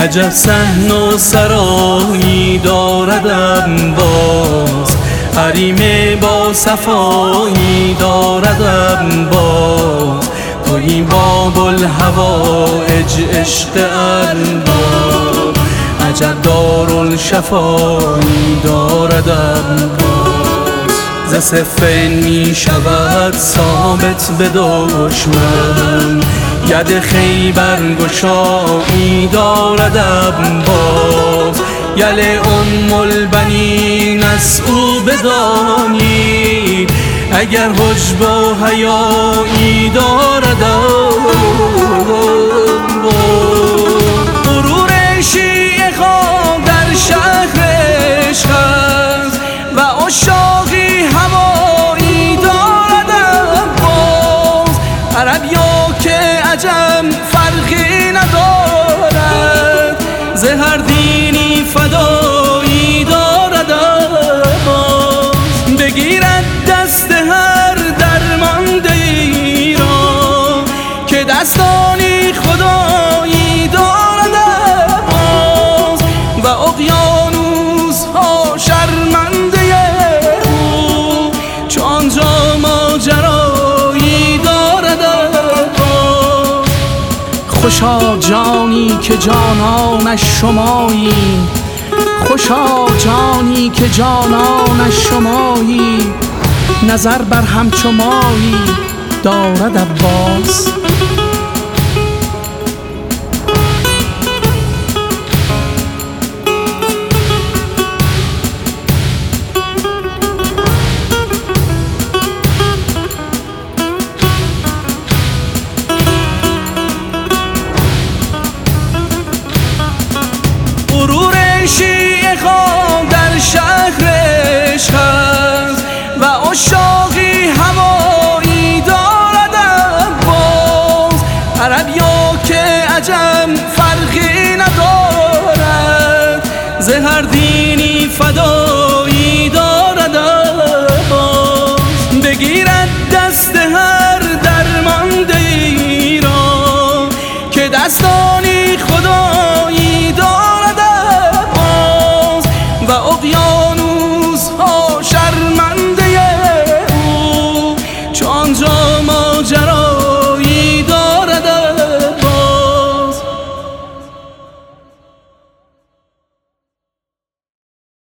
عجب صحن و سرایی داردم باز، حریم با صفایی داردم باز. تویی باب الحوائج عشق ارباب، عجب دارالشفایی داردم باز. ز صفین می شود ثابت به دشمن، ید خیبر گشایی داردم باز. یل ام البنین از او بدانی، اگر حجب و حیایی داردم باز. غرور شیعه خواه در شهر عشق است و عشاقی هوایی داردم باز. عربیا که عجم فرقی ندارد، ز هر دینی فدایی داردم باز. بگیرد دست هر درمانده ای را که دستانی خدایی داردم باز. و اقیانوس ها شرمنده او، چون آنجا ماجرایی داردم باز. خوشا جانی که جانانش شمایی، خوشا جانی که جانانش شمایی، نظر بر همچو مایی دارد عباس. غرور شیعه خواه در شهر عشق است و عشاقی هوایی داردم باز. عربیا که عجم فرقی ندارد، ز هر دینی فدایی داردم باز. بگیرد دست هر